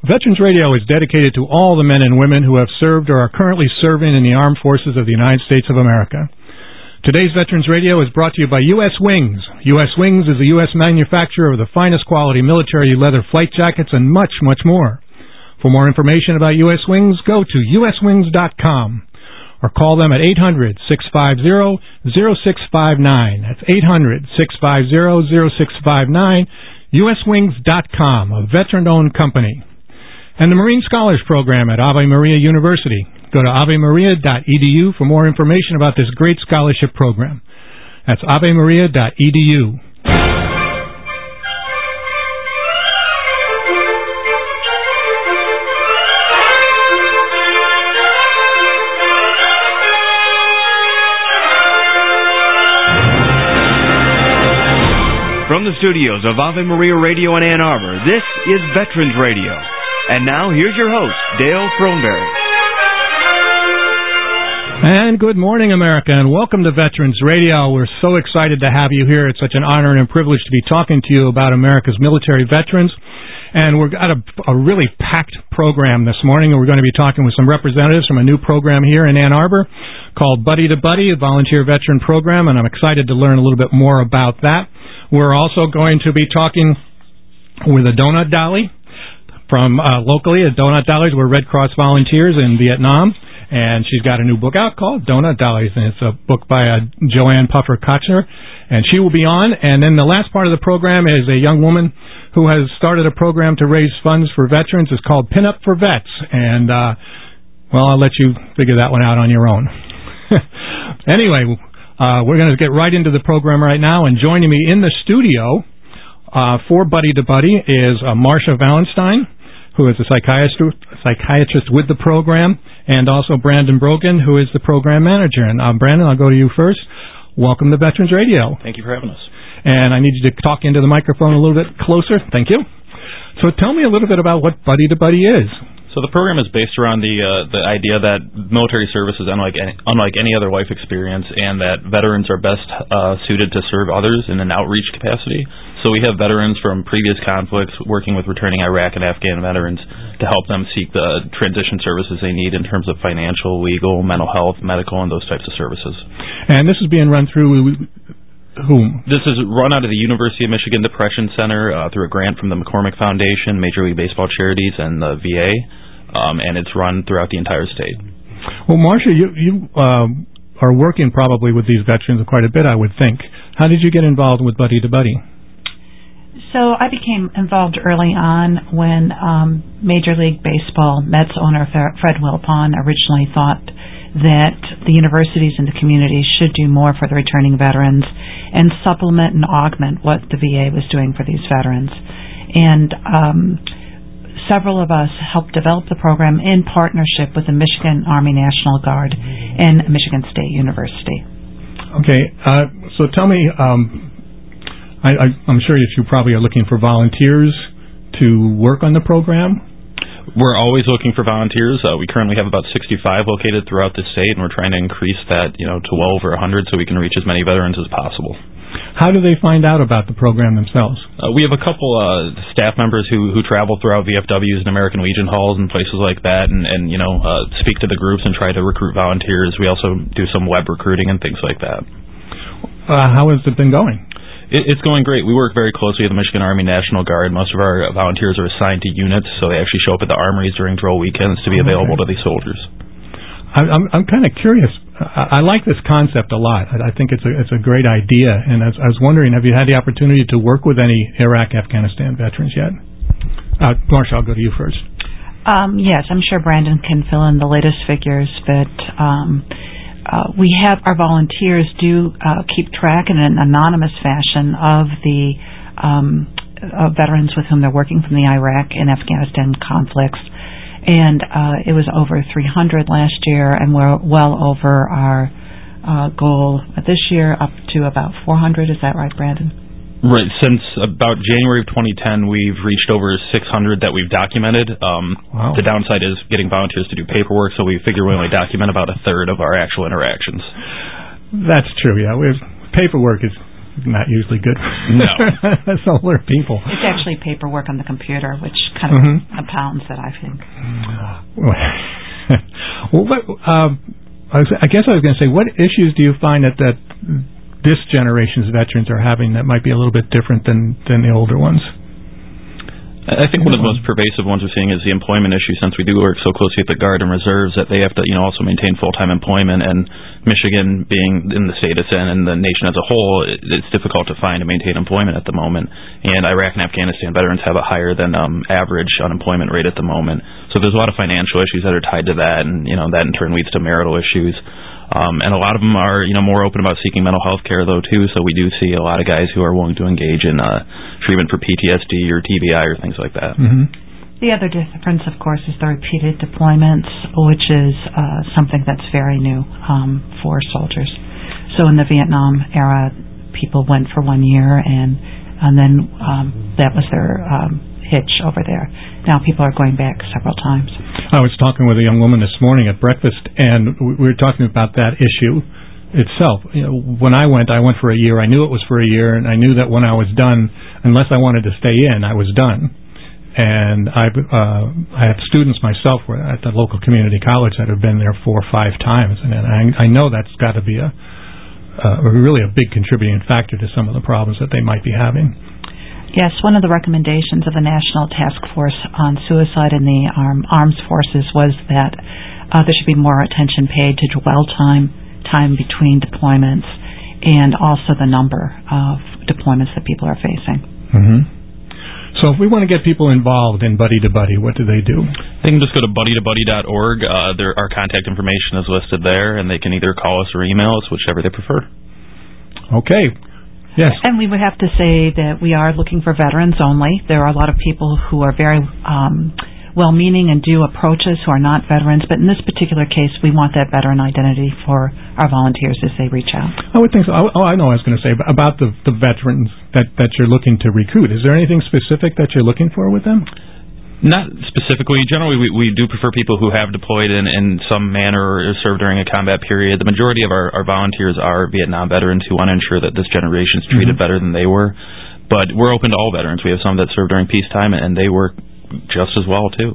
Veterans Radio is dedicated to all the men and women who have served or are currently serving in the armed forces of the United States of America. Today's Veterans Radio is brought to you by U.S. Wings. U.S. Wings is a U.S. manufacturer of the finest quality military leather flight jackets and much, much more. For more information about U.S. Wings, go to uswings.com or call them at 800-650-0659. That's 800-650-0659, uswings.com, a veteran-owned company. And the Marine Scholars Program at Ave Maria University. Go to avemaria.edu for more information about this great scholarship program. That's avemaria.edu. From the studios of Ave Maria Radio in Ann Arbor, this is Veterans Radio. And now, here's your host, Dale Throneberry. And good morning, America, and welcome to Veterans Radio. We're so excited to have you here. It's such an honor and a privilege to be talking to you about America's military veterans. And we've got a really packed program this morning, and we're going to be talking with some representatives from a new program here in Ann Arbor called Buddy to Buddy, a volunteer veteran program, and I'm excited to learn a little bit more about that. We're also going to be talking with a donut dolly from locally at Donut Dollies. We're Red Cross volunteers in Vietnam, and she's got a new book out called Donut Dollies, and it's a book by Joanne Puffer Kochner, and she will be on. And then the last part of the program is a young woman who has started a program to raise funds for veterans. It's called Pin Up for Vets, and well, I'll let you figure that one out on your own. Anyway, we're going to get right into the program right now, and joining me in the studio for Buddy to Buddy is Marsha Valenstein, who is a psychiatrist with the program, and also Brandon Brogan, who is the program manager. And Brandon, I'll go to you first. Welcome to Veterans Radio. Thank you for having us. And I need you to talk into the microphone a little bit closer. Thank you. So tell me a little bit about what Buddy to Buddy is. So the program is based around the idea that military service is unlike any other life experience, and that veterans are best suited to serve others in an outreach capacity. So we have veterans from previous conflicts working with returning Iraq and Afghan veterans to help them seek the transition services they need in terms of financial, legal, mental health, medical, and those types of services. And this is being run through whom? This is run out of the University of Michigan Depression Center through a grant from the McCormick Foundation, Major League Baseball Charities, and the VA. And it's run throughout the entire state. Well, Marsha, you are working probably with these veterans quite a bit, I would think. How did you get involved with Buddy to Buddy? So I became involved early on when Major League Baseball Mets owner Fred Wilpon originally thought that the universities and the communities should do more for the returning veterans and supplement and augment what the VA was doing for these veterans. And several of us helped develop the program in partnership with the Michigan Army National Guard and Michigan State University. Okay, so tell me, I'm sure that you probably are looking for volunteers to work on the program? We're always looking for volunteers. We currently have about 65 located throughout the state, and we're trying to increase that, to well over 100 so we can reach as many veterans as possible. How do they find out about the program themselves? We have a couple staff members who travel throughout VFWs and American Legion halls and places like that, and speak to the groups and try to recruit volunteers. We also do some web recruiting and things like that. How has it been going? It's going great. We work very closely with the Michigan Army National Guard. Most of our volunteers are assigned to units, so they actually show up at the armories during drill weekends to be available to these soldiers. I'm kind of curious. I like this concept a lot. I think it's a great idea, and I was wondering, have you had the opportunity to work with any Iraq, Afghanistan veterans yet? Marsha, I'll go to you first. Yes, I'm sure Brandon can fill in the latest figures, but we have our volunteers do keep track in an anonymous fashion of the veterans with whom they're working from the Iraq and Afghanistan conflicts. And it was over 300 last year, and we're well over our goal this year, up to about 400. Is that right, Brandon? Right. Since about January of 2010, we've reached over 600 that we've documented. Wow. The downside is getting volunteers to do paperwork, so we figure we only document about a third of our actual interactions. That's true, yeah. Paperwork is not usually good No. for older people. It's actually paperwork on the computer, which kind of compounds that, I think. Well, I guess I was going to say, what issues do you find that this generation's veterans are having that might be a little bit different than the older ones? I think one of the most pervasive ones we're seeing is the employment issue, since we do work so closely with the Guard and Reserves that they have to, also maintain full-time employment. And Michigan, being in the state it's in and the nation as a whole, it's difficult to find and maintain employment at the moment. And Iraq and Afghanistan veterans have a higher than average unemployment rate at the moment. So there's a lot of financial issues that are tied to that, and that in turn leads to marital issues. And a lot of them are, more open about seeking mental health care, though, too. So we do see a lot of guys who are willing to engage in treatment for PTSD or TBI or things like that. Mm-hmm. The other difference, of course, is the repeated deployments, which is something that's very new for soldiers. So in the Vietnam era, people went for 1 year, and then that was their hitch over there. Now people are going back several times. I was talking with a young woman this morning at breakfast, and we were talking about that issue itself. When I went for a year. I knew it was for a year, and I knew that when I was done, unless I wanted to stay in, I was done. And I have students myself at the local community college that have been there 4 or 5 times, and I know that's got to be really a big contributing factor to some of the problems that they might be having. Yes, one of the recommendations of the National Task Force on Suicide in the Armed Forces was that there should be more attention paid to dwell time between deployments, and also the number of deployments that people are facing. Mm-hmm. So if we want to get people involved in Buddy to Buddy, what do? They can just go to buddytobuddy.org. Our contact information is listed there, and they can either call us or email us, whichever they prefer. Okay. Yes. And we would have to say that we are looking for veterans only. There are a lot of people who are very well-meaning and do approach us who are not veterans, but in this particular case, we want that veteran identity for our volunteers as they reach out. I would think so. I know what I was going to say about the veterans that you're looking to recruit. Is there anything specific that you're looking for with them? Not specifically. Generally, we do prefer people who have deployed in some manner or served during a combat period. The majority of our volunteers are Vietnam veterans who want to ensure that this generation is treated better than they were. But we're open to all veterans. We have some that served during peacetime, and they work just as well, too.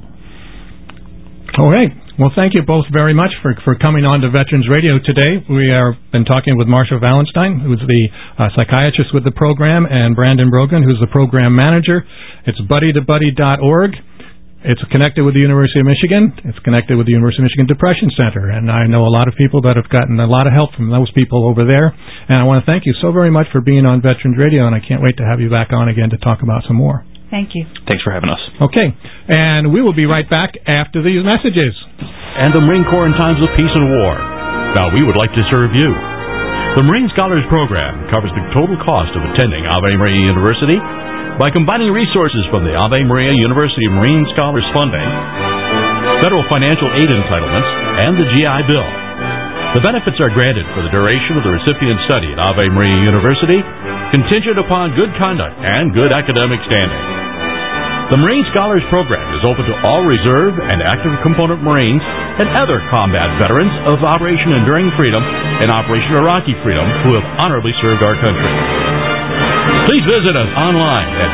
Okay. Well, thank you both very much for coming on to Veterans Radio today. We have been talking with Marsha Wallenstein, who's the psychiatrist with the program, and Brandon Brogan, who's the program manager. It's buddytobuddy.org. It's connected with the University of Michigan. It's connected with the University of Michigan Depression Center. And I know a lot of people that have gotten a lot of help from those people over there. And I want to thank you so very much for being on Veterans Radio, and I can't wait to have you back on again to talk about some more. Thank you. Thanks for having us. Okay. And we will be right back after these messages. And the Marine Corps in times of peace and war. Now, we would like to serve you. The Marine Scholars Program covers the total cost of attending Ave Maria University by combining resources from the Ave Maria University Marine Scholars Funding, federal financial aid entitlements, and the GI Bill. The benefits are granted for the duration of the recipient's study at Ave Maria University, contingent upon good conduct and good academic standing. The Marine Scholars Program is open to all reserve and active component Marines and other combat veterans of Operation Enduring Freedom and Operation Iraqi Freedom who have honorably served our country. Please visit us online at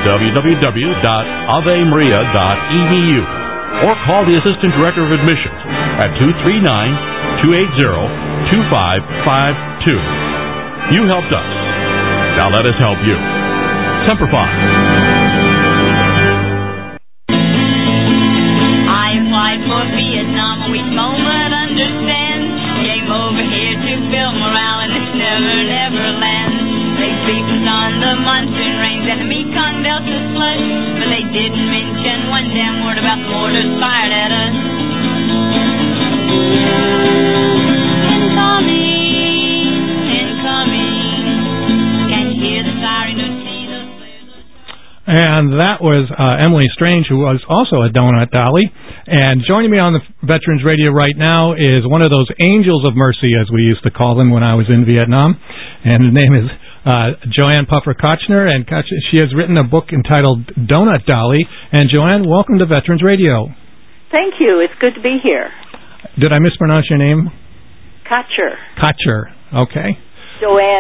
www.avemaria.edu or call the Assistant Director of Admissions at 239-280-2552. You helped us. Now let us help you. Semper Fi. I applied for Vietnam, a weak moment, understand. Came over here to build morale in this never land. They beeped on the monsoon rains and the Mekong Delta slush, but they didn't mention one damn word about mortars fired at us. Incoming, can you hear the siren or see the flares? And that was Emily Strange, who was also a donut dolly. And joining me on the Veterans Radio right now is one of those angels of mercy, as we used to call them when I was in Vietnam. And her name is Joanne Puffer-Kochner, and she has written a book entitled Donut Dolly. And Joanne, welcome to Veterans Radio. Thank you. It's good to be here. Did I mispronounce your name? Kochner. Kochner. Okay. Joanne.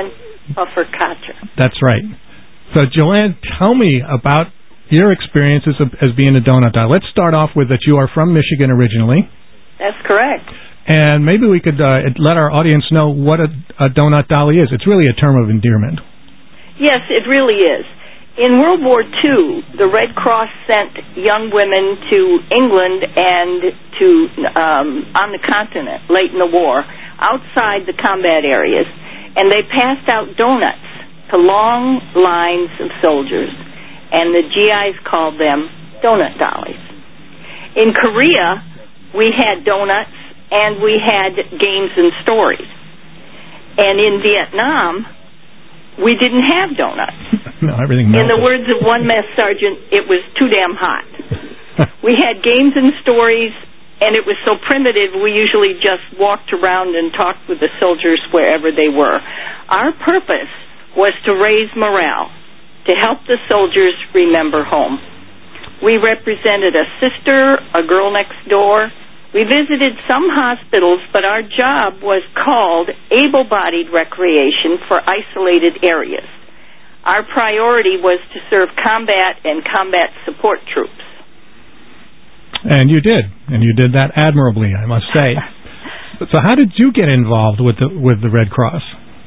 Focaccia. That's right. So, Joanne, tell me about your experiences as being a donut dolly. Let's start off with that you are from Michigan originally. That's correct. And maybe we could let our audience know what a donut dolly is. It's really a term of endearment. Yes, it really is. In World War II, the Red Cross sent young women to England and to on the continent late in the war, outside the combat areas, and they passed out donuts to long lines of soldiers, and the GIs called them donut dollies. In Korea, we had donuts and we had games and stories. And in Vietnam, we didn't have donuts. No, everything melted. In the words of one mess sergeant, it was too damn hot. We had games and stories, and it was so primitive, we usually just walked around and talked with the soldiers wherever they were. Our purpose was to raise morale, to help the soldiers remember home. We represented a sister, a girl next door. We visited some hospitals, but our job was called able-bodied recreation for isolated areas. Our priority was to serve combat and combat support troops. And you did that admirably, I must say. So how did you get involved with the Red Cross?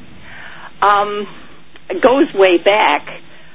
It goes way back.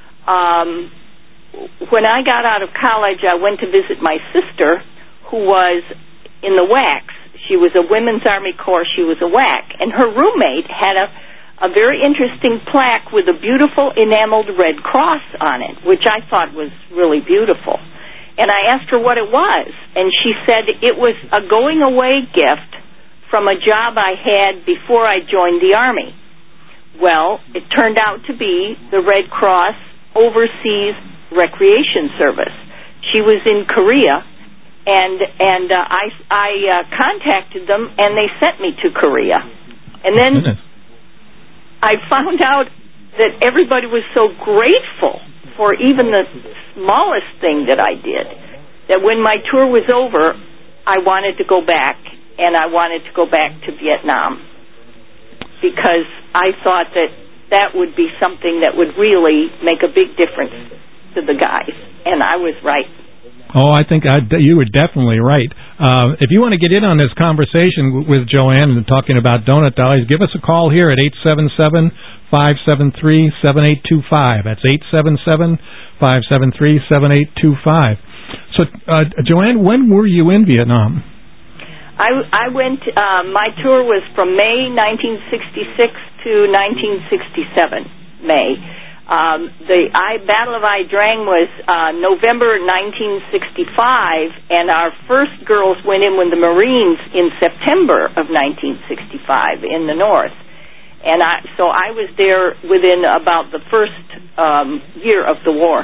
When I got out of college, I went to visit my sister, who was in the WACs. She was a Women's Army Corps. She was a WAC. And her roommate had a very interesting plaque with a beautiful enameled Red Cross on it, which I thought was really beautiful. And I asked her what it was, and she said it was a going-away gift from a job I had before I joined the Army. Well, it turned out to be the Red Cross Overseas Recreation Service. She was in Korea, and I contacted them, and they sent me to Korea. And then I found out that everybody was so grateful for even the smallest thing that I did, that when my tour was over, I wanted to go back, and I wanted to go back to Vietnam, because I thought that would be something that would really make a big difference to the guys, and I was right. Oh, I think you were definitely right. If you want to get in on this conversation with Joanne and talking about donut dollies, give us a call here at 877-573-7825. That's 877-573-7825. So, Joanne, when were you in Vietnam? I went, my tour was from May 1966 to 1967, May. The Battle of Ai Drang was November 1965, and our first girls went in with the Marines in September of 1965 in the north. And so I was there within about the first year of the war.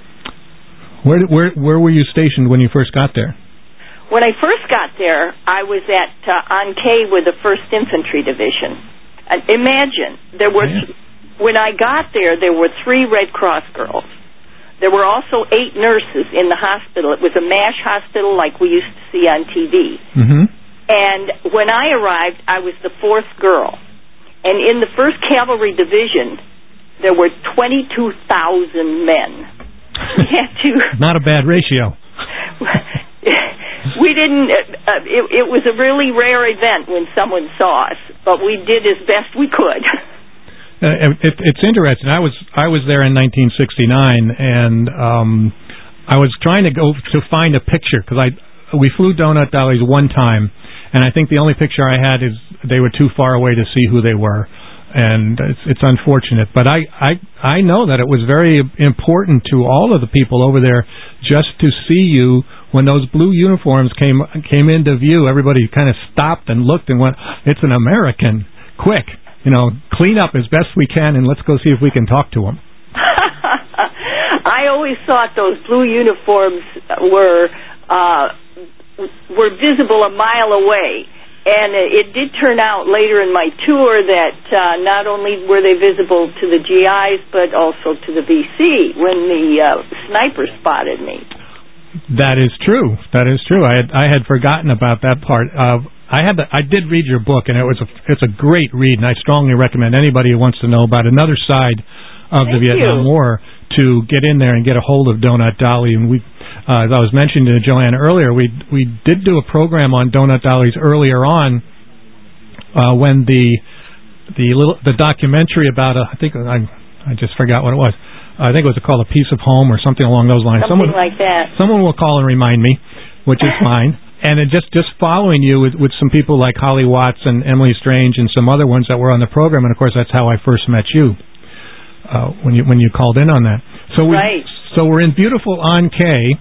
Where were you stationed when you first got there? When I first got there, I was at An Khê with the 1st Infantry Division. Imagine, there were... When I got there were 3 Red Cross girls. There were also 8 nurses in the hospital. It was a MASH hospital like we used to see on TV. Mm-hmm. And when I arrived, I was the 4th girl. And in the 1st Cavalry Division, there were 22,000 men. We had to... Not a bad ratio. We didn't... It was a really rare event when someone saw us, but we did as best we could. It's interesting. I was there in 1969, and I was trying to go to find a picture, because we flew donut dollies one time, and I think the only picture I had is they were too far away to see who they were, and it's unfortunate. But I know that it was very important to all of the people over there just to see you. When those blue uniforms came into view, everybody kind of stopped and looked and went, "It's an American! Quick! Clean up as best we can, and let's go see if we can talk to them." I always thought those blue uniforms were visible a mile away, and it did turn out later in my tour that not only were they visible to the GIs, but also to the VC when the sniper spotted me. That is true. I had forgotten about that part. I did read your book, and it's a great read, and I strongly recommend anybody who wants to know about another side of the Vietnam War to get in there and get a hold of Donut Dolly. And we, as I was mentioning to Joanne earlier, we did do a program on Donut Dollies earlier on when the documentary about I just forgot what it was. I think it was called A Piece of Home or something along those lines. Something like that. Someone will call and remind me, which is fine. And it just following you with some people like Holly Watts and Emily Strange and some other ones that were on the program. And of course, that's how I first met you when you called in on that. So we're in beautiful An Khê,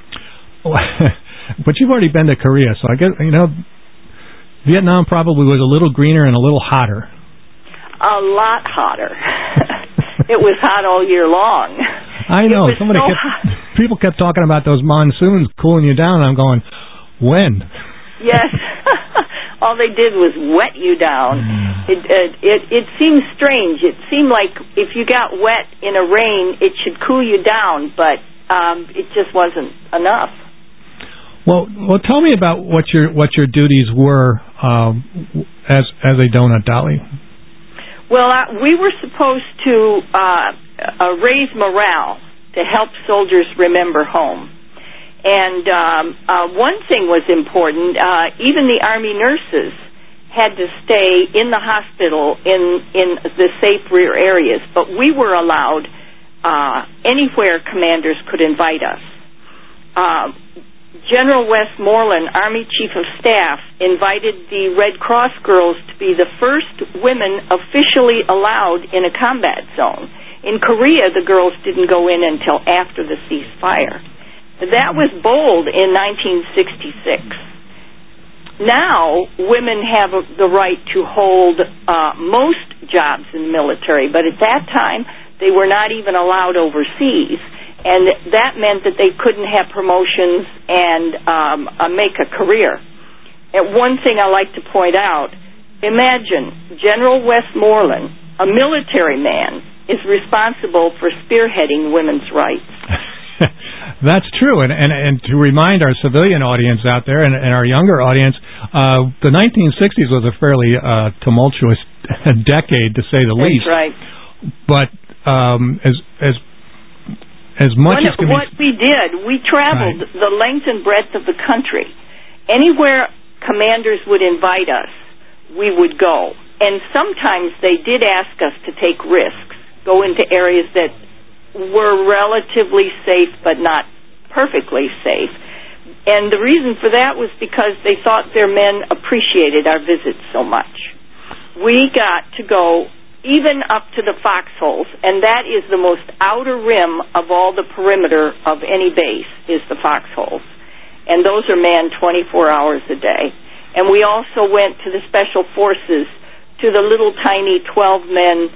but you've already been to Korea, so I guess Vietnam probably was a little greener and a little hotter. A lot hotter. It was hot all year long. I know. People kept talking about those monsoons cooling you down, and I'm going, when? Yes. All they did was wet you down. It seemed strange. It seemed like if you got wet in a rain, it should cool you down, but it just wasn't enough. Well, tell me about what your duties were as a Donut Dolly. Well, we were supposed to raise morale to help soldiers remember home. And one thing was important. Even the Army nurses had to stay in the hospital in the safe rear areas. But we were allowed anywhere commanders could invite us. General Westmoreland, Army Chief of Staff, invited the Red Cross girls to be the first women officially allowed in a combat zone. In Korea, the girls didn't go in until after the ceasefire. That was bold in 1966. Now, women have the right to hold most jobs in the military, but at that time, they were not even allowed overseas. And that meant that they couldn't have promotions and make a career. And one thing I like to point out, imagine General Westmoreland, a military man, is responsible for spearheading women's rights. That's true. And to remind our civilian audience out there and our younger audience, the 1960s was a fairly tumultuous decade, to say the least. That's right. But as much as what we did, we traveled the length and breadth of the country. Anywhere commanders would invite us, we would go. And sometimes they did ask us to take risks, go into areas that were relatively safe but not perfectly safe. And the reason for that was because they thought their men appreciated our visits so much. We got to go even up to the foxholes, and that is the most outer rim of all the perimeter of any base, is the foxholes. And those are manned 24 hours a day. And we also went to the Special Forces, to the little tiny 12-men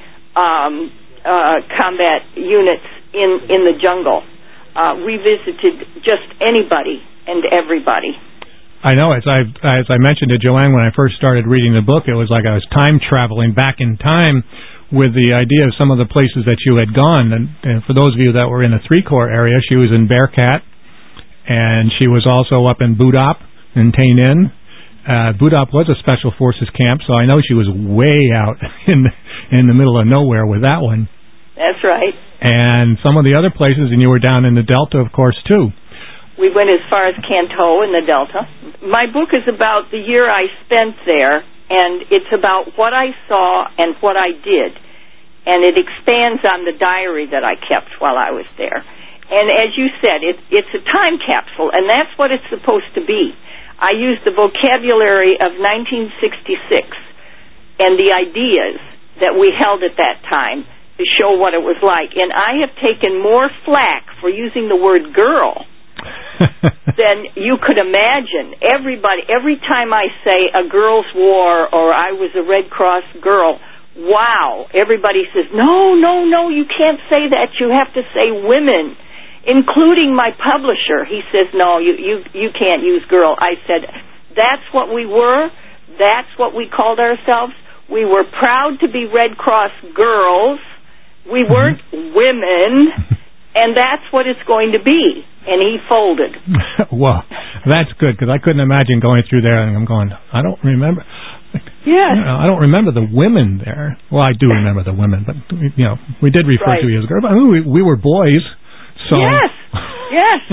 combat units in the jungle. We visited just anybody and everybody. I know. As I mentioned to Joanne when I first started reading the book, it was like I was time traveling back in time with the idea of some of the places that you had gone. And for those of you that were in the 3 Corps area, she was in Bearcat, and she was also up in Budap in Tay Ninh. Budap was a Special Forces camp, so I know she was way out in the middle of nowhere with that one. That's right. And some of the other places, and you were down in the Delta, of course, too. We went as far as Canto in the Delta. My book is about the year I spent there, and it's about what I saw and what I did. And it expands on the diary that I kept while I was there. And as you said, it's a time capsule, and that's what it's supposed to be. I used the vocabulary of 1966 and the ideas that we held at that time to show what it was like. And I have taken more flack for using the word girl than you could imagine. Every time I say a girl's war or I was a Red Cross girl, wow, everybody says, no, you can't say that. You have to say women, including my publisher. He says, no, you can't use girl. I said, that's what we were. That's what we called ourselves. We were proud to be Red Cross girls. We weren't women. and that's what it's going to be. And he folded. Well, that's good, because I couldn't imagine going through there and I'm going, I don't remember. Yes. I don't remember the women there. Well, I do remember the women, but we did refer to you as girls. But we were boys, so yes.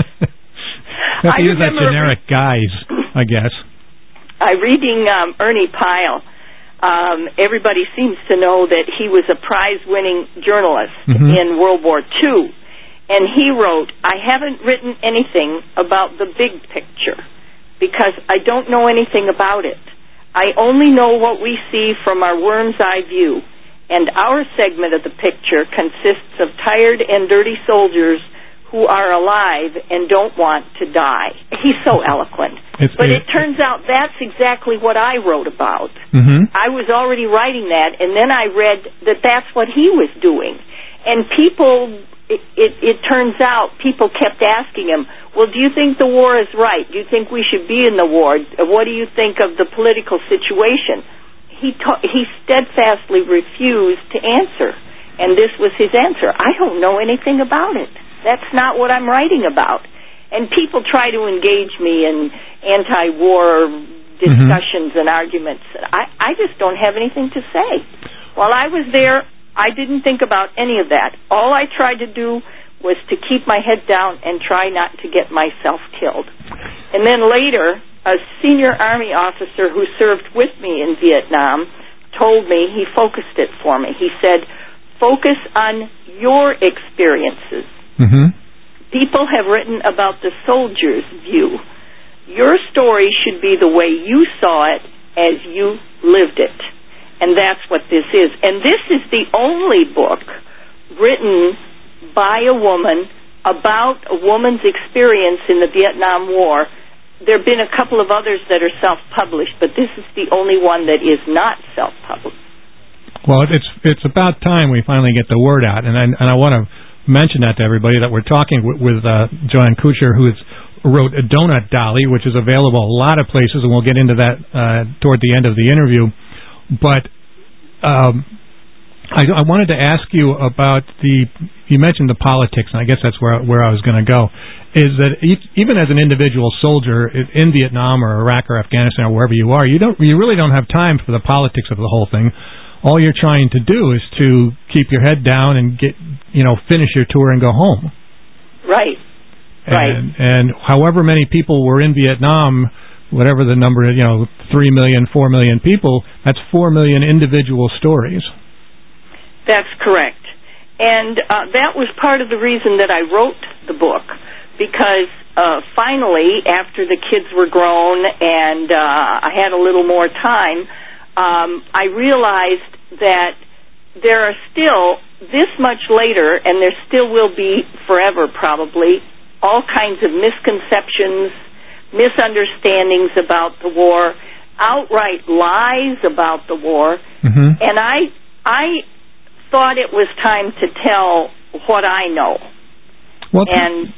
Have to use that generic guys, I guess. Reading Ernie Pyle. Everybody seems to know that he was a prize-winning journalist in World War II. And he wrote, I haven't written anything about the big picture because I don't know anything about it. I only know what we see from our worm's eye view, and our segment of the picture consists of tired and dirty soldiers who are alive and don't want to die. He's so eloquent. But it turns out that's exactly what I wrote about. I was already writing that, and then I read that that's what he was doing. And people... It turns out people kept asking him, well, do you think the war is right? Do you think we should be in the war? What do you think of the political situation? He steadfastly refused to answer, and this was his answer. I don't know anything about it. That's not what I'm writing about. And people try to engage me in anti-war discussions and arguments. I just don't have anything to say. While I was there, I didn't think about any of that. All I tried to do was to keep my head down and try not to get myself killed. And then later, a senior Army officer who served with me in Vietnam told me, he focused it for me. He said, focus on your experiences. People have written about the soldier's view. Your story should be the way you saw it as you lived it. And that's what this is. And this is the only book written by a woman about a woman's experience in the Vietnam War. There have been a couple of others that are self-published, but this is the only one that is not self-published. Well, it's about time we finally get the word out. And I want to mention that to everybody, that we're talking with Joanne Kuchar, who wrote a Donut Dolly, which is available a lot of places, and we'll get into that toward the end of the interview. But I wanted to ask you about you mentioned the politics, and I guess that's where I was going to go, is that even as an individual soldier in Vietnam or Iraq or Afghanistan or wherever you are, you really don't have time for the politics of the whole thing. All you're trying to do is to keep your head down and finish your tour and go home. Right. And however many people were in Vietnam, whatever the number is, 3 million, 4 million people, that's 4 million individual stories. That's correct. And that was part of the reason that I wrote the book, because finally, after the kids were grown and I had a little more time, I realized that there are still, this much later, and there still will be forever probably, all kinds of misconceptions, misunderstandings about the war, outright lies about the war, and I thought it was time to tell what I know, and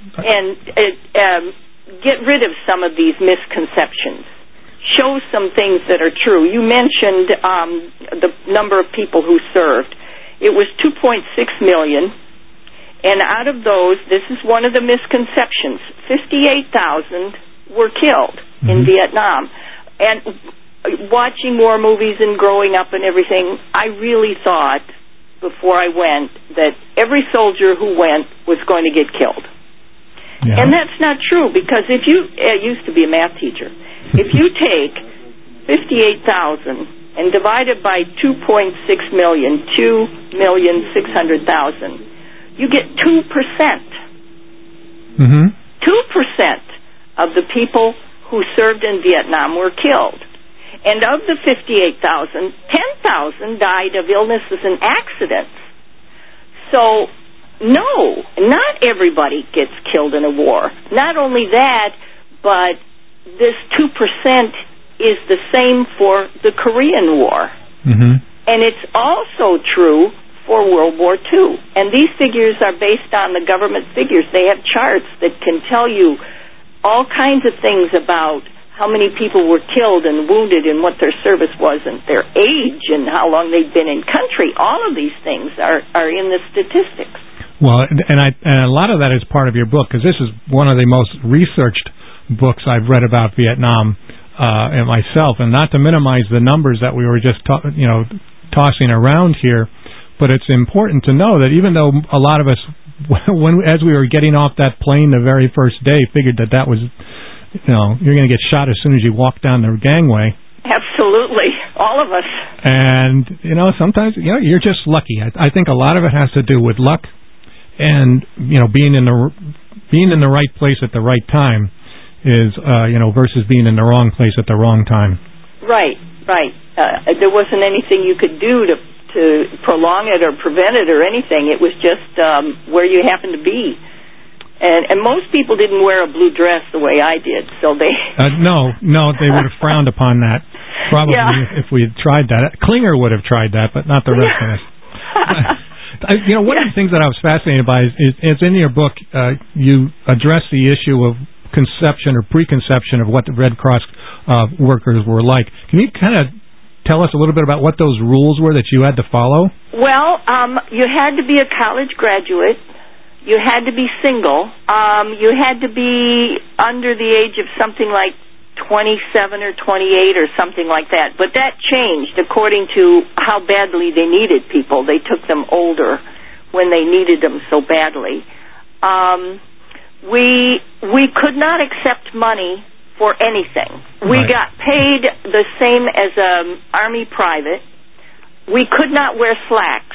get rid of some of these misconceptions, show some things that are true. You mentioned the number of people who served. It was 2.6 million, and out of those, this is one of the misconceptions, 58,000 were killed in Vietnam. And watching war movies and growing up and everything, I really thought before I went that every soldier who went was going to get killed. Yeah. And that's not true, because if you, I used to be a math teacher, if you take 58,000 and divide it by 2.6 million, 2,600,000, you get 2%. 2% of the people who served in Vietnam were killed. And of the 58,000, 10,000 died of illnesses and accidents. So, no, not everybody gets killed in a war. Not only that, but this 2% is the same for the Korean War. And it's also true for World War II. And these figures are based on the government figures. They have charts that can tell you all kinds of things about how many people were killed and wounded and what their service was and their age and how long they'd been in country. All of these things are in the statistics. Well, and a lot of that is part of your book, because this is one of the most researched books I've read about Vietnam and myself, and not to minimize the numbers that we were just tossing around here, but it's important to know that even though a lot of us, as we were getting off that plane the very first day, figured that was, you're going to get shot as soon as you walk down the gangway. Absolutely, all of us. And sometimes you're just lucky. I think a lot of it has to do with luck. And being in the right place at the right time is versus being in the wrong place at the wrong time. Right. There wasn't anything you could do to prolong it or prevent it or anything. It was just where you happened to be. And most people didn't wear a blue dress the way I did, so they no, they would have frowned upon that probably if we had tried that. Klinger would have tried that, but not the rest of us. One of the things that I was fascinated by is in your book, you address the issue of conception or preconception of what the Red Cross workers were like. Can you kind of tell us a little bit about what those rules were that you had to follow? Well, you had to be a college graduate. You had to be single. You had to be under the age of something like 27 or 28 or something like that. But that changed according to how badly they needed people. They took them older when they needed them so badly. We could not accept money for anything. We got paid the same as an Army private. We could not wear slacks.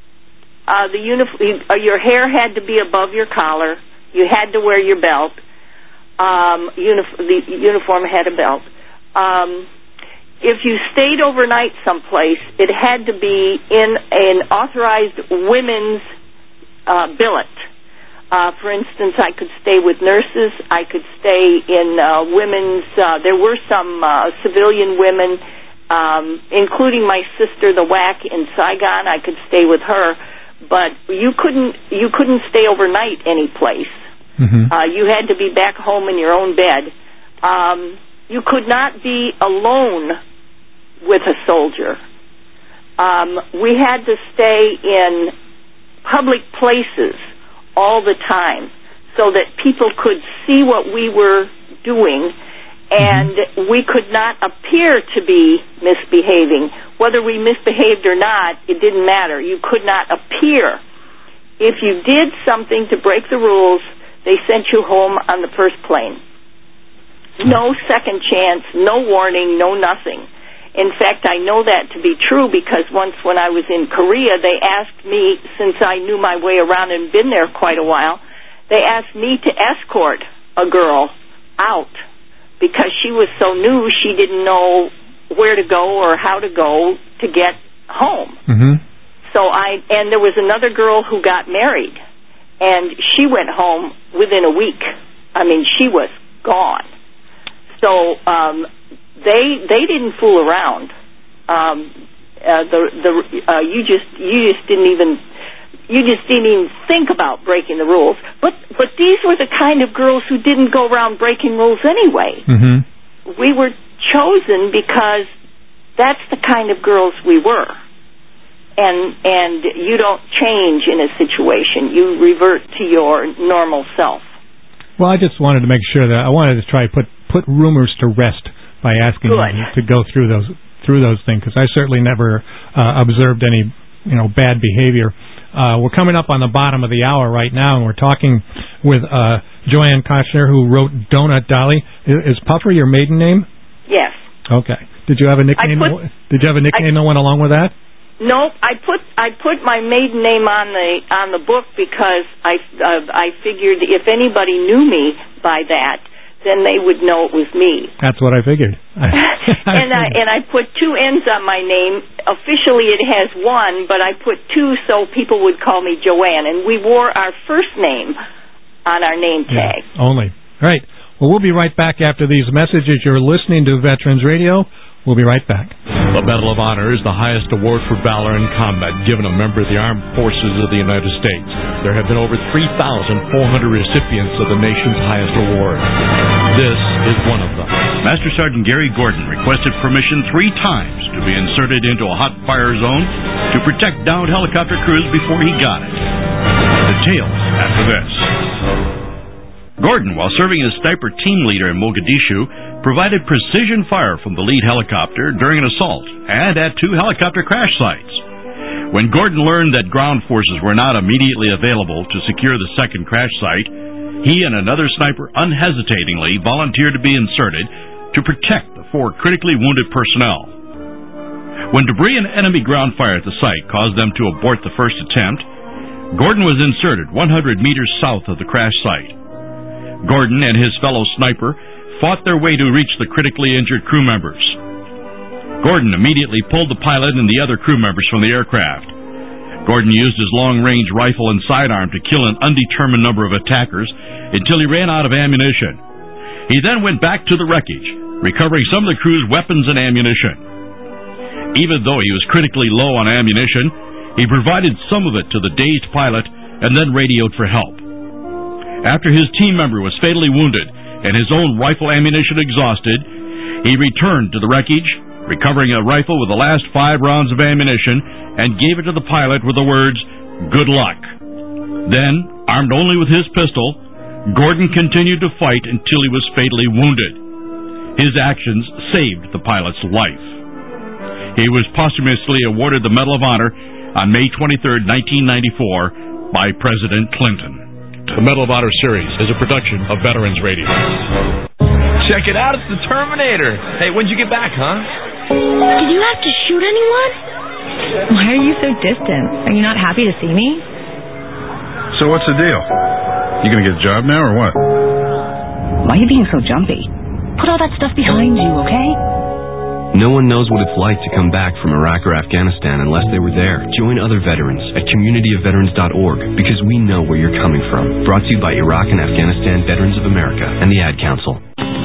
Your hair had to be above your collar. You had to wear your belt. The uniform had a belt. If you stayed overnight someplace, it had to be in an authorized women's billet. For instance, I could stay with nurses. I could stay in women's. There were some civilian women, including my sister, the WAC in Saigon. I could stay with her, but you couldn't stay overnight any place. Mm-hmm. You had to be back home in your own bed. You could not be alone with a soldier. We had to stay in public places all the time so that people could see what we were doing, and we could not appear to be misbehaving. Whether we misbehaved or not, it didn't matter. You could not appear. If you did something to break the rules, they sent you home on the first plane. No second chance, no warning, no nothing. In fact, I know that to be true because once when I was in Korea, they asked me, since I knew my way around and been there quite a while, they asked me to escort a girl out because she was so new she didn't know where to go or how to go to get home. Mm-hmm. And there was another girl who got married, and she went home within a week. I mean, she was gone. So they didn't fool around. You just didn't even think about breaking the rules. But these were the kind of girls who didn't go around breaking rules anyway. Mm-hmm. We were chosen because that's the kind of girls we were. And you don't change in a situation. You revert to your normal self. Well, I just wanted to make sure that I wanted to try to put rumors to rest by asking you to go through those things, because I certainly never observed any bad behavior. We're coming up on the bottom of the hour right now, and we're talking with Joanne Kochner, who wrote Donut Dolly. Is Puffer your maiden name? Yes. Okay. Did you have a nickname? Did you have a nickname that went along with that? No, I put my maiden name on the book because I figured if anybody knew me by that, then they would know it was me. That's what I figured. And I put two N's on my name. Officially it has one, but I put two so people would call me Joanne. And we wore our first name on our name tag. Yeah, only. All right. Well, we'll be right back after these messages. You're listening to Veterans Radio. We'll be right back. The Medal of Honor is the highest award for valor in combat given a member of the Armed Forces of the United States. There have been over 3,400 recipients of the nation's highest award. This is one of them. Master Sergeant Gary Gordon requested permission 3 times to be inserted into a hot fire zone to protect downed helicopter crews before he got it. Details after this. Gordon, while serving as sniper team leader in Mogadishu, provided precision fire from the lead helicopter during an assault and at 2 helicopter crash sites. When Gordon learned that ground forces were not immediately available to secure the second crash site, he and another sniper unhesitatingly volunteered to be inserted to protect the 4 critically wounded personnel. When debris and enemy ground fire at the site caused them to abort the first attempt, Gordon was inserted 100 meters south of the crash site. Gordon and his fellow sniper fought their way to reach the critically injured crew members. Gordon immediately pulled the pilot and the other crew members from the aircraft. Gordon used his long-range rifle and sidearm to kill an undetermined number of attackers until he ran out of ammunition. He then went back to the wreckage, recovering some of the crew's weapons and ammunition. Even though he was critically low on ammunition, he provided some of it to the dazed pilot and then radioed for help. After his team member was fatally wounded and his own rifle ammunition exhausted, he returned to the wreckage, recovering a rifle with the last 5 rounds of ammunition, and gave it to the pilot with the words, "Good luck." Then, armed only with his pistol, Gordon continued to fight until he was fatally wounded. His actions saved the pilot's life. He was posthumously awarded the Medal of Honor on May 23, 1994, by President Clinton. The Medal of Honor series is a production of Veterans Radio. Check it out, it's the Terminator. Hey, when'd you get back, huh? Did you have to shoot anyone? Why are you so distant? Are you not happy to see me? So what's the deal? You gonna get a job now or what? Why are you being so jumpy? Put all that stuff behind you, okay? No one knows what it's like to come back from Iraq or Afghanistan unless they were there. Join other veterans at communityofveterans.org because we know where you're coming from. Brought to you by Iraq and Afghanistan Veterans of America and the Ad Council.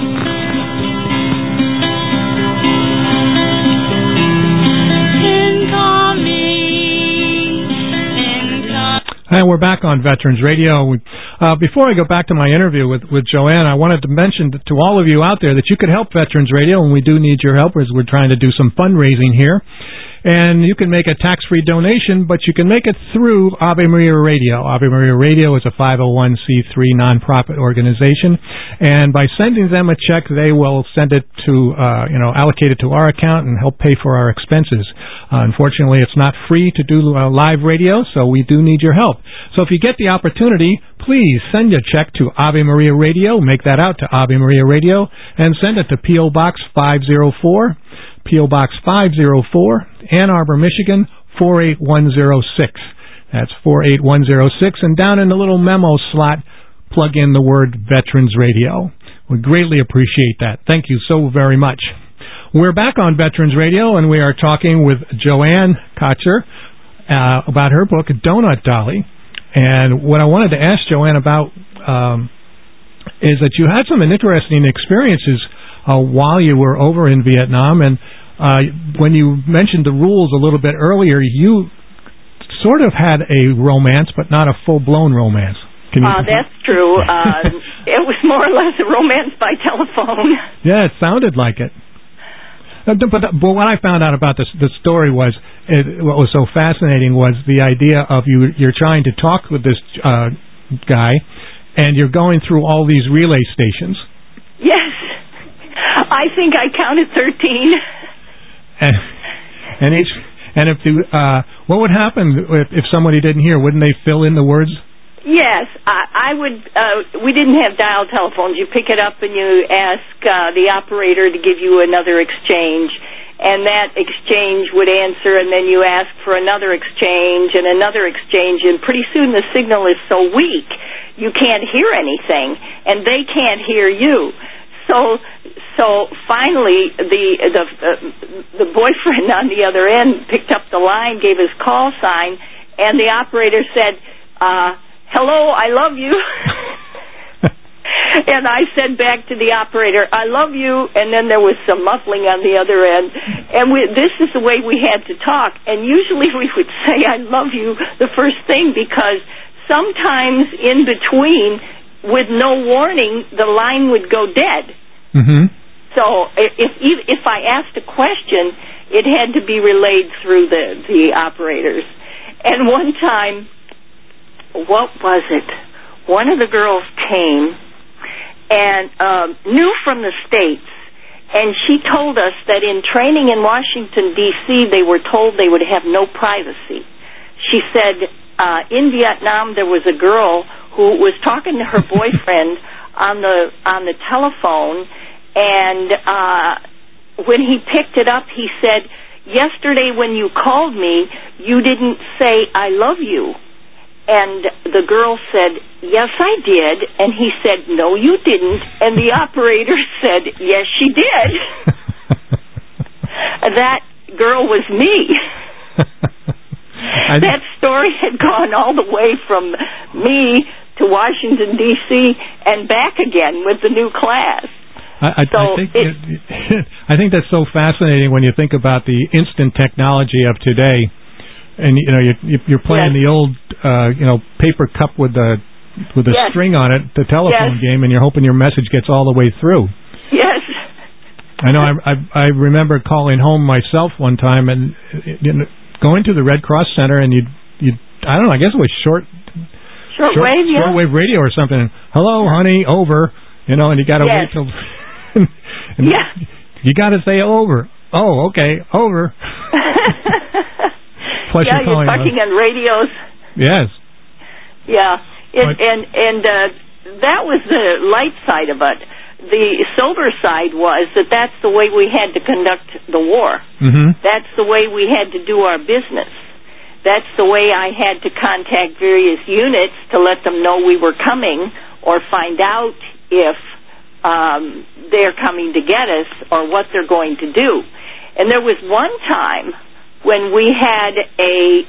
And we're back on Veterans Radio. Before I go back to my interview with Joanne, I wanted to mention to all of you out there that you could help Veterans Radio, and we do need your help as we're trying to do some fundraising here. And you can make a tax-free donation, but you can make it through Ave Maria Radio. Ave Maria Radio is a 501c3 nonprofit organization, and by sending them a check, they will send it to, allocate it to our account and help pay for our expenses. Unfortunately, it's not free to do live radio, so we do need your help. So if you get the opportunity, please send a check to Ave Maria Radio, make that out to Ave Maria Radio, and send it to P.O. Box 504, P.O. Box 504, Ann Arbor, Michigan, 48106. That's 48106, and down in the little memo slot, plug in the word Veterans Radio. We greatly appreciate that. Thank you so very much. We're back on Veterans Radio, and we are talking with Joanne Kotzer about her book, Donut Dolly. And what I wanted to ask Joanne about is that you had some interesting experiences while you were over in Vietnam, and when you mentioned the rules a little bit earlier, you sort of had a romance, but not a full-blown romance. That's true. It was more or less a romance by telephone. Yeah, it sounded like it. But what I found out about the story was, what was so fascinating was the idea of you're trying to talk with this guy, and you're going through all these relay stations. Yes. I think I counted 13. And if what would happen if somebody didn't hear? Wouldn't they fill in the words? Yes, I would. We didn't have dial telephones. You pick it up and you ask the operator to give you another exchange, and that exchange would answer, and then you ask for another exchange and another exchange, and pretty soon the signal is so weak you can't hear anything, and they can't hear you. So finally, the boyfriend on the other end picked up the line, gave his call sign, and the operator said, "Hello, I love you." And I said back to the operator, "I love you," and then there was some muffling on the other end. And this is the way we had to talk. And usually we would say, "I love you," the first thing, because sometimes in between, with no warning, the line would go dead. Mm-hmm. So if I asked a question, it had to be relayed through the operators. And one time what was it? One of the girls came and knew from the States, and she told us that in training in Washington, D.C., they were told they would have no privacy. She said in Vietnam there was a girl who was talking to her boyfriend on the telephone, and when he picked it up, he said, "Yesterday when you called me, you didn't say I love you." And the girl said, "Yes, I did." And he said, "No, you didn't." And the operator said, "Yes, she did." That girl was me. That story had gone all the way from me to Washington, D.C. and back again with the new class. I think that's so fascinating when you think about the instant technology of today. And you're playing the old paper cup with the string on it, the telephone game, and you're hoping your message gets all the way through. Yes. I know. I remember calling home myself one time and going to the Red Cross Center, and you I don't know. I guess it was shortwave radio or something. And, "Hello, honey, over." And you got to wait till. You got to say over. Oh, okay, over. Plus you're talking on radios. Yes. Yeah, and that was the light side of it. The sober side was that that's the way we had to conduct the war. Mm-hmm. That's the way we had to do our business. That's the way I had to contact various units to let them know we were coming, or find out if they're coming to get us or what they're going to do. And there was one time when we had a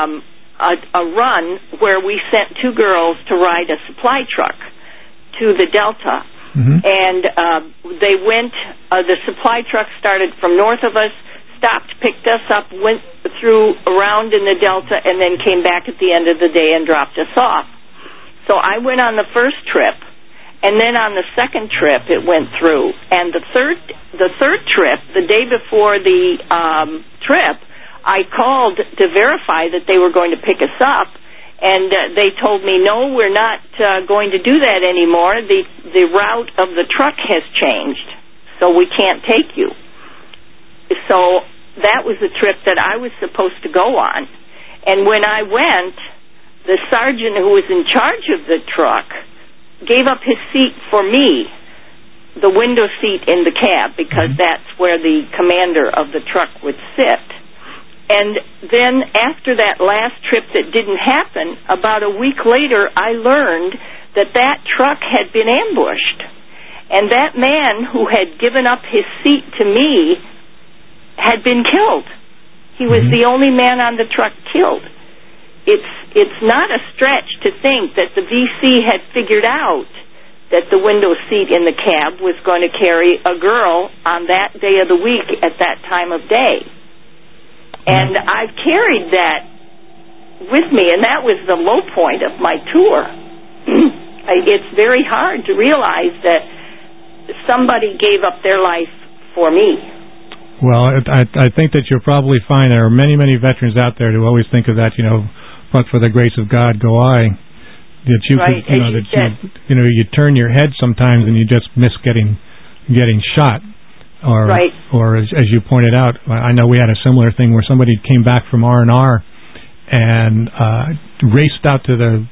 run where we sent two girls to ride a supply truck to the Delta. Mm-hmm. And they went, the supply truck started from north of us, stopped, picked us up, went through around in the Delta, and then came back at the end of the day and dropped us off. So I went on the first trip, and then on the second trip it went through. And the third trip, the day before the trip, I called to verify that they were going to pick us up, and they told me, "No, we're not going to do that anymore. The route of the truck has changed, so we can't take you." So that was the trip that I was supposed to go on. And when I went, the sergeant who was in charge of the truck gave up his seat for me, the window seat in the cab, because that's where the commander of the truck would sit. And then after that last trip that didn't happen, about a week later, I learned that truck had been ambushed. And that man who had given up his seat to me had been killed. He was the only man on the truck killed. It's not a stretch to think that the VC had figured out that the window seat in the cab was going to carry a girl on that day of the week at that time of day. And I've carried that with me, and that was the low point of my tour. It's very hard to realize that somebody gave up their life for me. Well, I think that you'll probably find there are many, many veterans out there who always think of that, but for the grace of God go I. That you right, could, you turn your head sometimes and you just miss getting shot. Or as you pointed out, I know we had a similar thing where somebody came back from R&R and raced out to the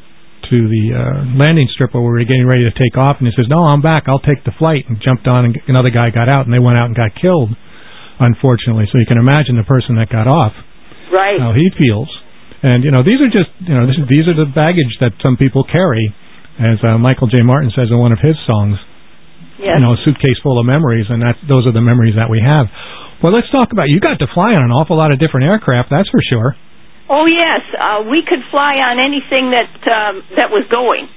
landing strip where we were getting ready to take off, and he says, "No, I'm back. I'll take the flight," and jumped on, and another guy got out, and they went out and got killed, unfortunately. So you can imagine the person that got off, how he feels. And these are just these are the baggage that some people carry, as Michael J. Martin says in one of his songs. Yes. A suitcase full of memories, and those are the memories that we have. Well, let's talk about, you got to fly on an awful lot of different aircraft, that's for sure. Oh, yes. We could fly on anything that was going.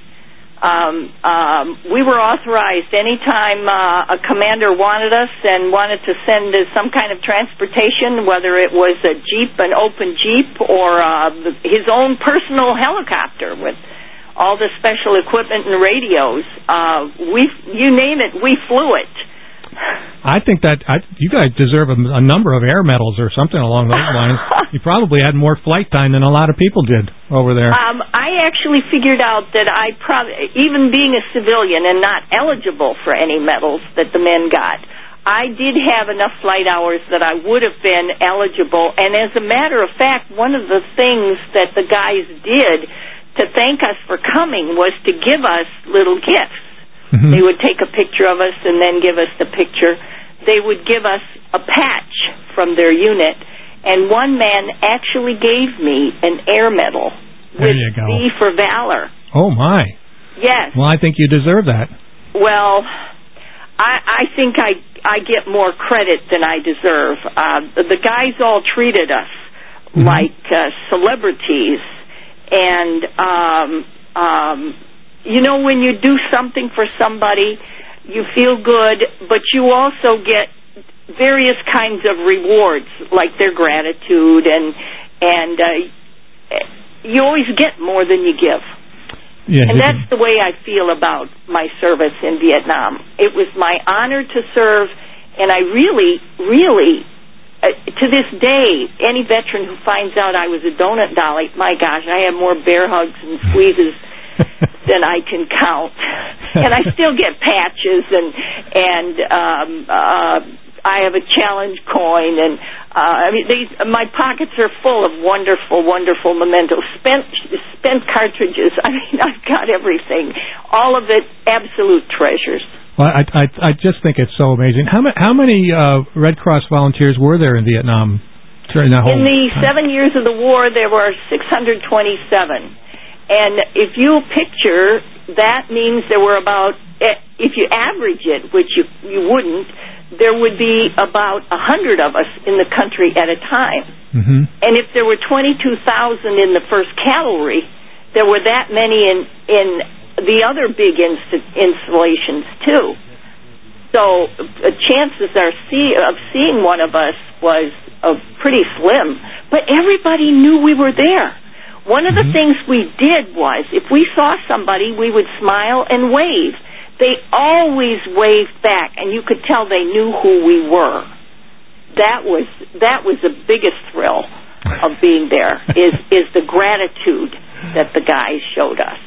We were authorized anytime a commander wanted us and wanted to send some kind of transportation, whether it was a Jeep, an open Jeep, or his own personal helicopter with all the special equipment and radios. You name it, we flew it. I think that you guys deserve a number of air medals or something along those lines. You probably had more flight time than a lot of people did over there. I actually figured out that I probably, even being a civilian and not eligible for any medals that the men got, I did have enough flight hours that I would have been eligible. And as a matter of fact, one of the things that the guys did to thank us for coming was to give us little gifts. Mm-hmm. They would take a picture of us and then give us the picture. They would give us a patch from their unit, and one man actually gave me an air medal with V for Valor. Oh, my. Yes. Well, I think you deserve that. Well, I think I get more credit than I deserve. The guys all treated us like celebrities, and you know, when you do something for somebody, you feel good, but you also get various kinds of rewards, like their gratitude, and you always get more than you give. Yeah, and that's the way I feel about my service in Vietnam. It was my honor to serve, and I really, to this day, any veteran who finds out I was a donut dolly, my gosh, I have more bear hugs and squeezes than I can count, and I still get patches, and I have a challenge coin, and I mean, my pockets are full of wonderful, wonderful mementos, spent cartridges. I mean, I've got everything, all of it, absolute treasures. Well, I just think it's so amazing. How many Red Cross volunteers were there in Vietnam during that whole time? In the 7 years of the war, there were 627. And if you picture, that means there were about, if you average it, which you wouldn't, there would be about 100 of us in the country at a time. Mm-hmm. And if there were 22,000 in the 1st Cavalry, there were that many in the other big installations, too. So chances of seeing one of us was pretty slim. But everybody knew we were there. One of the things we did was, if we saw somebody, we would smile and wave. They always waved back, and you could tell they knew who we were. That was the biggest thrill of being there, is the gratitude that the guys showed us.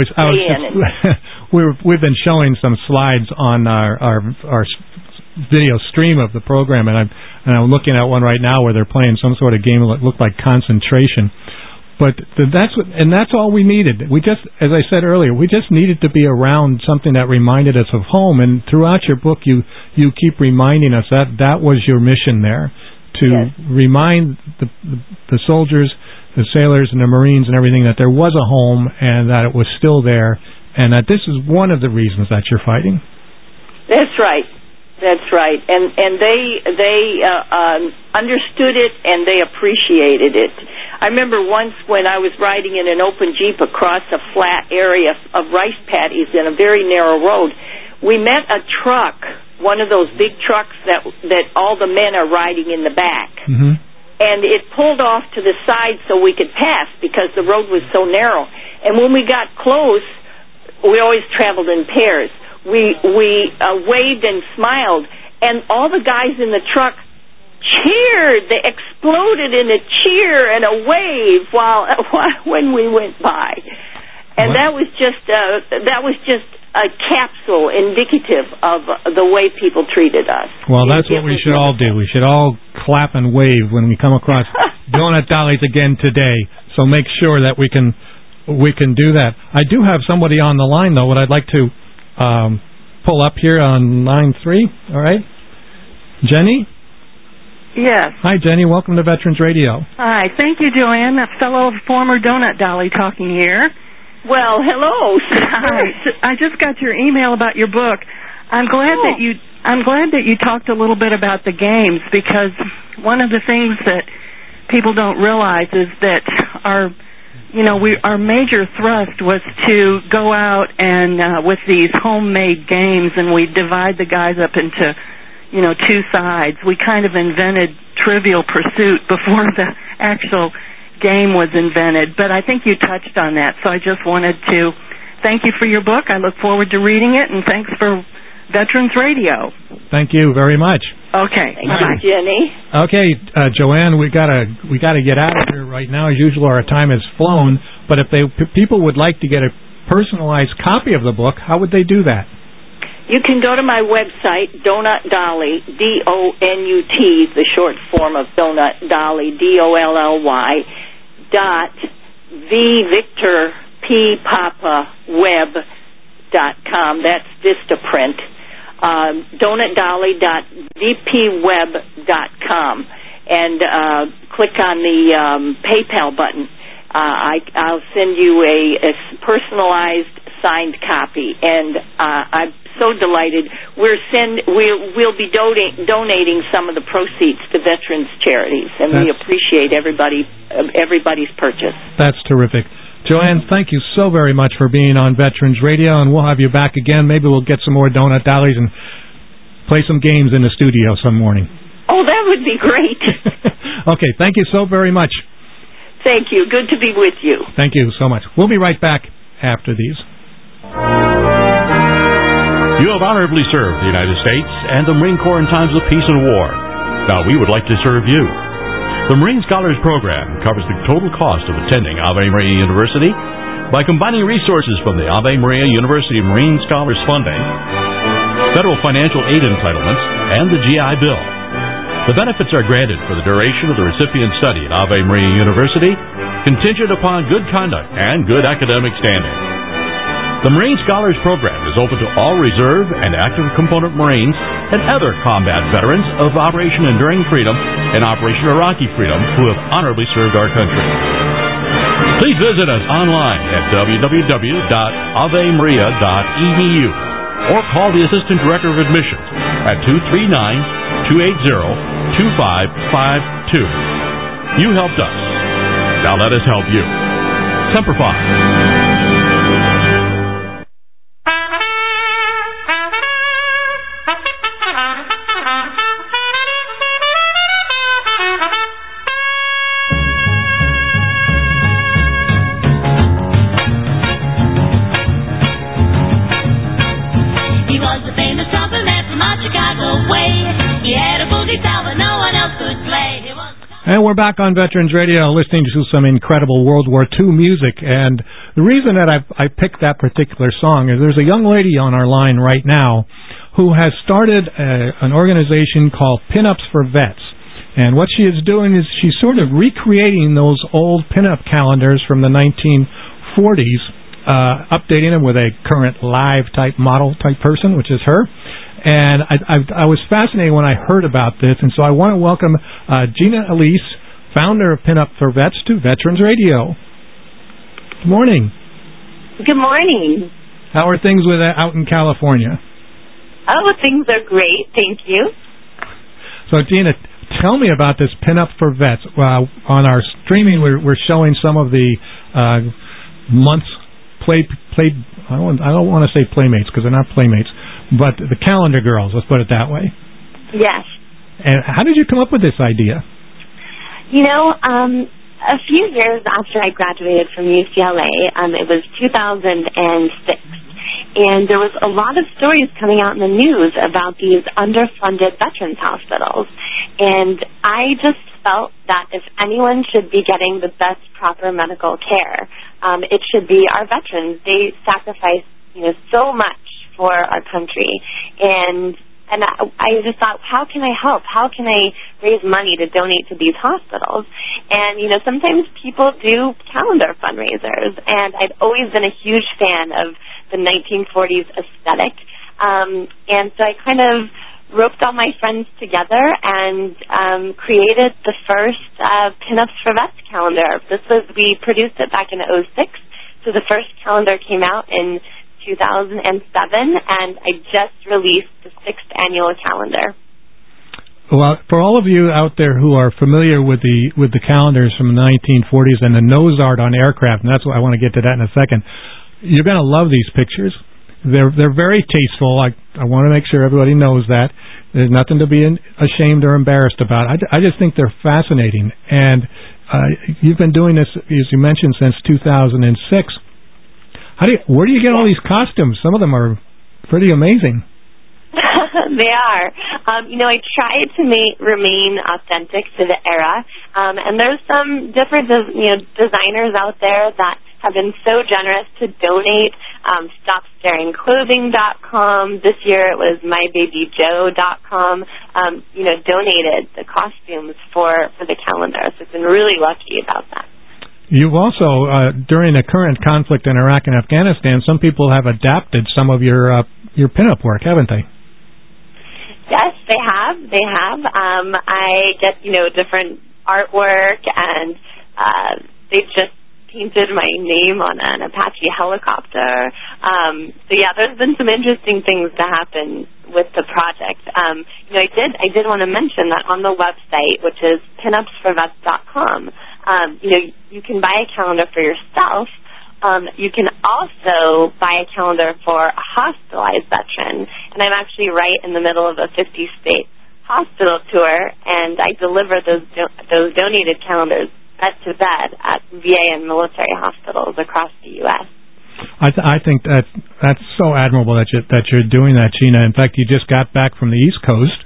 We've been showing some slides on our video stream of the program, and I'm looking at one right now where they're playing some sort of game that looked like concentration. But that's all we needed. We just, as I said earlier, we just needed to be around something that reminded us of home. And throughout your book, you keep reminding us that was your mission there, to remind the soldiers, the sailors, and the Marines and everything that there was a home and that it was still there, and that this is one of the reasons that you're fighting. That's right. That's right, and they understood it and they appreciated it. I remember once when I was riding in an open Jeep across a flat area of rice paddies in a very narrow road, we met a truck, one of those big trucks that all the men are riding in the back, and it pulled off to the side so we could pass because the road was so narrow. And when we got close, we always traveled in pairs. We waved and smiled, and all the guys in the truck cheered. They exploded in a cheer and a wave when we went by, and that was just a capsule indicative of the way people treated us. Well, that's what we should all do. We should all clap and wave when we come across donut dollies again today. So make sure that we can do that. I do have somebody on the line though. What I'd like to pull up here on line 3. All right, Jenny. Yes. Hi, Jenny. Welcome to Veterans Radio. Hi. Thank you, Joanne. A fellow former donut dolly talking here. Well, hello. Hi. I just got your email about your book. I'm glad that you talked a little bit about the games, because one of the things that people don't realize is that our major thrust was to go out and with these homemade games, and we divide the guys up into two sides. We kind of invented Trivial Pursuit before the actual game was invented, but I think you touched on that, so I just wanted to thank you for your book. I look forward to reading it, and thanks for Veterans Radio. Thank you very much. Okay. Thank you, Jenny. Okay, Joanne, we gotta get out of here right now. As usual, our time has flown. But if people would like to get a personalized copy of the book, how would they do that? You can go to my website, Donut Dolly, DONUT, the short form of Donut Dolly, DOLLY, .vVictorPPapaWeb.com. That's Vistaprint. DonutDolly.vpweb.com. And click on the PayPal button. I'll send you a personalized signed copy. And I'm so delighted. We'll be donating some of the proceeds to veterans charities, and we appreciate everybody's purchase. That's terrific. Joanne, thank you so very much for being on Veterans Radio, and we'll have you back again. Maybe we'll get some more Donut Dollies and play some games in the studio some morning. Oh, that would be great. Okay, thank you so very much. Thank you. Good to be with you. Thank you so much. We'll be right back after these. You have honorably served the United States and the Marine Corps in times of peace and war. Now we would like to serve you. The Marine Scholars Program covers the total cost of attending Ave Maria University by combining resources from the Ave Maria University Marine Scholars Funding, federal financial aid entitlements, and the GI Bill. The benefits are granted for the duration of the recipient's study at Ave Maria University, contingent upon good conduct and good academic standing. The Marine Scholars Program is open to all reserve and active component Marines and other combat veterans of Operation Enduring Freedom and Operation Iraqi Freedom who have honorably served our country. Please visit us online at www.avemaria.edu or call the Assistant Director of Admissions at 239-280-2552. You helped us. Now let us help you. Semper Fi. And we're back on Veterans Radio listening to some incredible World War II music. And the reason that I picked that particular song is there's a young lady on our line right now who has started an organization called Pinups for Vets. And what she is doing is she's sort of recreating those old pinup calendars from the 1940s, updating them with a current live type model type person, which is her. And I was fascinated when I heard about this, and so I want to welcome Gina Elise, founder of Pinup for Vets, to Veterans Radio. Good morning. Good morning. How are things out in California? Oh, things are great, thank you. So, Gina, tell me about this Pinup for Vets. On our streaming, we're showing some of the months I don't want to say playmates because they're not playmates, but the calendar girls, let's put it that way. Yes. And how did you come up with this idea? You know, a few years after I graduated from UCLA, it was 2006, and there was a lot of stories coming out in the news about these underfunded veterans hospitals. And I just felt that if anyone should be getting the best proper medical care, it should be our veterans. They sacrifice, so much for our country. And I just thought, how can I help? How can I raise money to donate to these hospitals? And, sometimes people do calendar fundraisers, and I've always been a huge fan of the 1940s aesthetic. And so I kind of roped all my friends together and created the first Pinups for Vets calendar. We produced it back in 2006, so the first calendar came out in 2007, and I just released the 6th annual calendar. Well, for all of you out there who are familiar with the calendars from the 1940s and the nose art on aircraft, and that's what I want to get to that in a second, you're going to love these pictures. They're very tasteful. I want to make sure everybody knows that. There's nothing to be ashamed or embarrassed about. I just think they're fascinating. And you've been doing this, as you mentioned, since 2006. Where do you get all these costumes? Some of them are pretty amazing. They are. I try to remain authentic to the era, and there's some different, designers out there that have been so generous to donate. StopStaringClothing.com. This year it was MyBabyJoe.com. Donated the costumes for the calendar. So I've been really lucky about that. You've also, during the current conflict in Iraq and Afghanistan, some people have adapted some of your pinup work, haven't they? Yes, they have. I get, different artwork, and they just painted my name on an Apache helicopter. There's been some interesting things to happen with the project. I did want to mention that on the website, which is pinupsforvets.com, you can buy a calendar for yourself. You can also buy a calendar for a hospitalized veteran, and I'm actually right in the middle of a 50-state hospital tour, and I deliver those donated calendars bed to bed at VA and military hospitals across the U.S. I think that's so admirable that you're doing that, Gina. In fact, you just got back from the East Coast,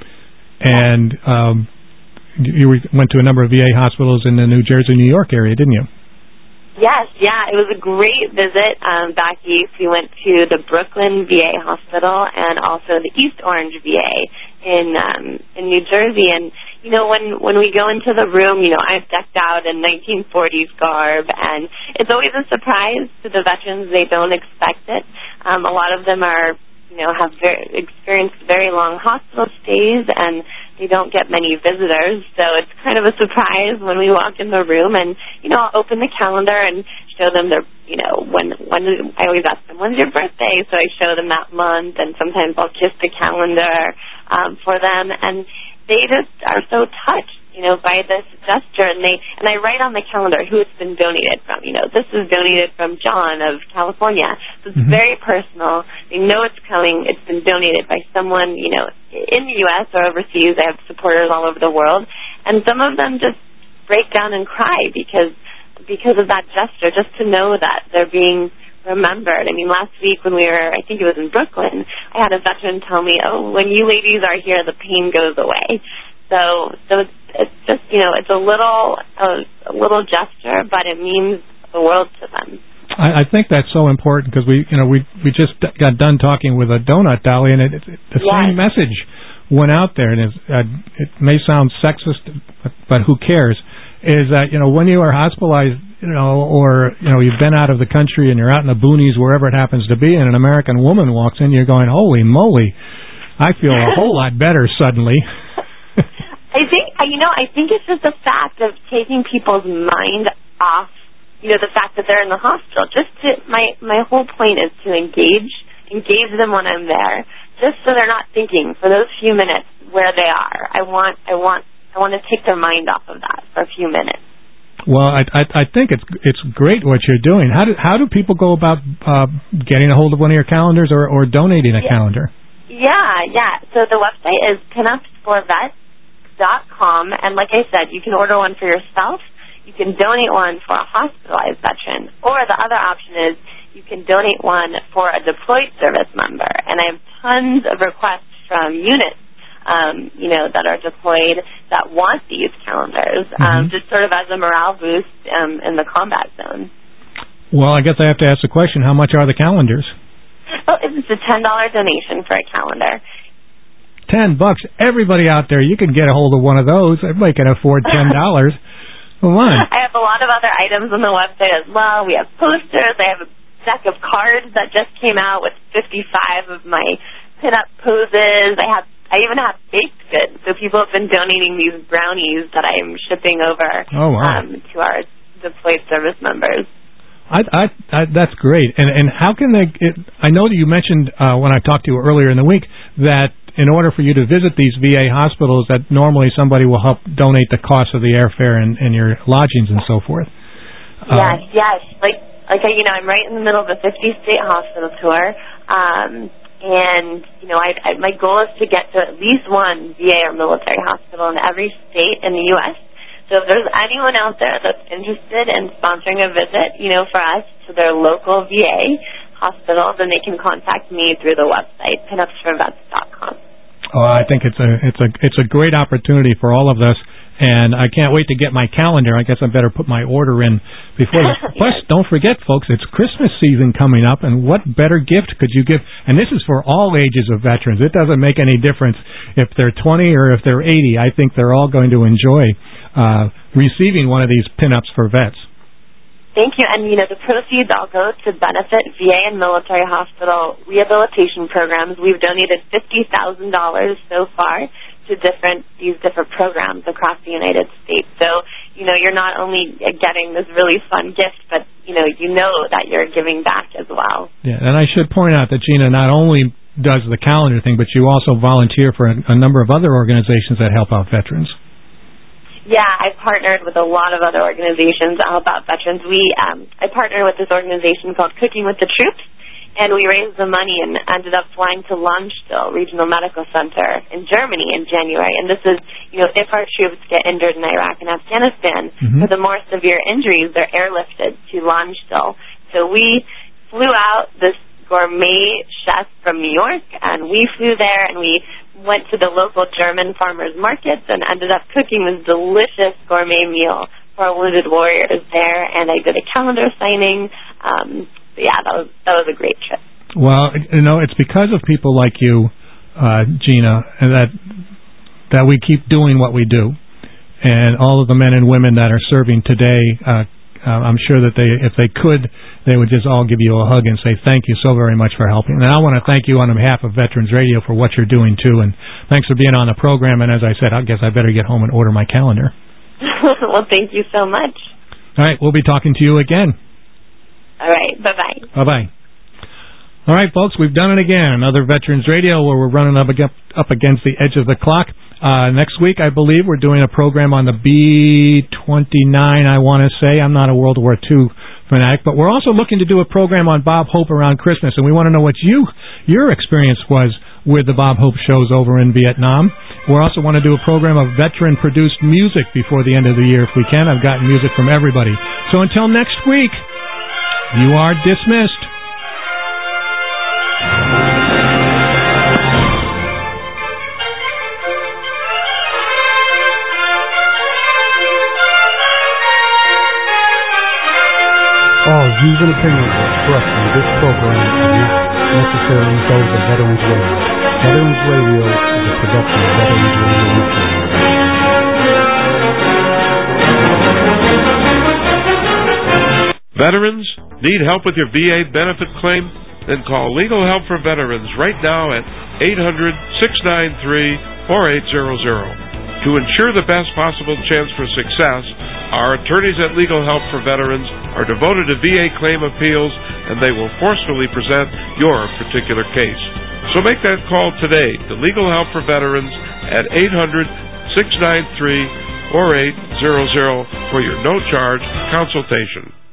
and you went to a number of VA hospitals in the New Jersey, New York area, didn't you? Yes, it was a great visit back east. We went to the Brooklyn VA hospital and also the East Orange VA in New Jersey. And when we go into the room, I've decked out in 1940s garb, and it's always a surprise to the veterans. They don't expect it. A lot of them are have experienced very long hospital stays, and they don't get many visitors, so it's kind of a surprise when we walk in the room. And I'll open the calendar and show them their when I always ask them, when's your birthday? So I show them that month, and sometimes I'll kiss the calendar for them, and they just are so touched by this gesture, and I write on the calendar who it's been donated from. This is donated from John of California. So it's very personal. They know it's coming. It's been donated by someone, in the U.S. or overseas. I have supporters all over the world, and some of them just break down and cry because of that gesture, just to know that they're being remembered. I mean, last week when we were, I think it was in Brooklyn, I had a veteran tell me, when you ladies are here, the pain goes away. So it's just, it's a little gesture, but it means the world to them. I think that's so important because we just got done talking with a donut dolly, and the same message went out there, and it may sound sexist, but who cares? Is that when you are hospitalized, or you've been out of the country and you're out in the boonies, wherever it happens to be, and an American woman walks in, you're going, holy moly, I feel a whole lot better suddenly. I think it's just the fact of taking people's mind off, the fact that they're in the hospital. My whole point is to engage them when I'm there, just so they're not thinking for those few minutes where they are. I want to take their mind off of that for a few minutes. Well, I think it's great what you're doing. How do people go about getting a hold of one of your calendars or donating a calendar? Yeah. So the website is pinupsforvets.com, and like I said, you can order one for yourself. You can donate one for a hospitalized veteran, or the other option is you can donate one for a deployed service member. And I have tons of requests from units, that are deployed that want these calendars, just sort of as a morale boost in the combat zone. Well, I guess I have to ask the question, how much are the calendars? Well, it's a $10 donation for a calendar. $10. Everybody out there, you can get a hold of one of those. Everybody can afford $10. Come on. I have a lot of other items on the website as well. We have posters. I have a deck of cards that just came out with 55 of my pin-up poses. I even have baked goods. So people have been donating these brownies that I'm shipping over to our deployed service members. That's great. And how can they? I know that you mentioned when I talked to you earlier in the week that in order for you to visit these VA hospitals, that normally somebody will help donate the cost of the airfare and your lodgings and so forth. Yes. Like I'm right in the middle of a 50-state hospital tour, and my goal is to get to at least one VA or military hospital in every state in the U.S. So if there's anyone out there that's interested in sponsoring a visit, for us to their local VA hospital, then they can contact me through the website, pinupsforvets.com. Oh, I think it's a great opportunity for all of us, and I can't wait to get my calendar. I guess I better put my order in before this. Plus, don't forget, folks, it's Christmas season coming up, and what better gift could you give? And this is for all ages of veterans. It doesn't make any difference if they're 20 or if they're 80. I think they're all going to enjoy receiving one of these pinups for vets. Thank you. And, the proceeds all go to benefit VA and military hospital rehabilitation programs. We've donated $50,000 so far to these different programs across the United States. So, you're not only getting this really fun gift, but, you know that you're giving back as well. Yeah, and I should point out that Gina not only does the calendar thing, but you also volunteer for a number of other organizations that help out veterans. Yeah, I've partnered with a lot of other organizations to help out veterans. I partnered with this organization called Cooking with the Troops, and we raised the money and ended up flying to Landstuhl Regional Medical Center in Germany in January. And this is, if our troops get injured in Iraq and Afghanistan, for the more severe injuries, they're airlifted to Landstuhl. So we flew out this gourmet chef from New York, and we flew there, and we went to the local German farmers markets and ended up cooking this delicious gourmet meal for our wounded warriors there, and I did a calendar signing. That was a great trip. Well, it's because of people like you, Gina, that we keep doing what we do, and all of the men and women that are serving today. I'm sure that if they could, they would just all give you a hug and say thank you so very much for helping. And I want to thank you on behalf of Veterans Radio for what you're doing, too. And thanks for being on the program. And as I said, I guess I better get home and order my calendar. Well, thank you so much. All right, we'll be talking to you again. All right, bye-bye. Bye-bye. All right, folks, we've done it again. Another Veterans Radio where we're running up against the edge of the clock. Next week, I believe, we're doing a program on the B-29, I want to say. I'm not a World War II fanatic, but we're also looking to do a program on Bob Hope around Christmas, and we want to know what your experience was with the Bob Hope shows over in Vietnam. We also want to do a program of veteran-produced music before the end of the year, if we can. I've gotten music from everybody. So until next week, you are dismissed. All views and opinions expressed in this program are not necessarily those of Veterans Radio. Veterans Radio is a production of Veterans Radio Network. Veterans, need help with your VA benefit claim? Then call Legal Help for Veterans right now at 800-693-4800. To ensure the best possible chance for success, our attorneys at Legal Help for Veterans are devoted to VA claim appeals, and they will forcefully present your particular case. So make that call today to Legal Help for Veterans at 800-693-4800 for your no-charge consultation.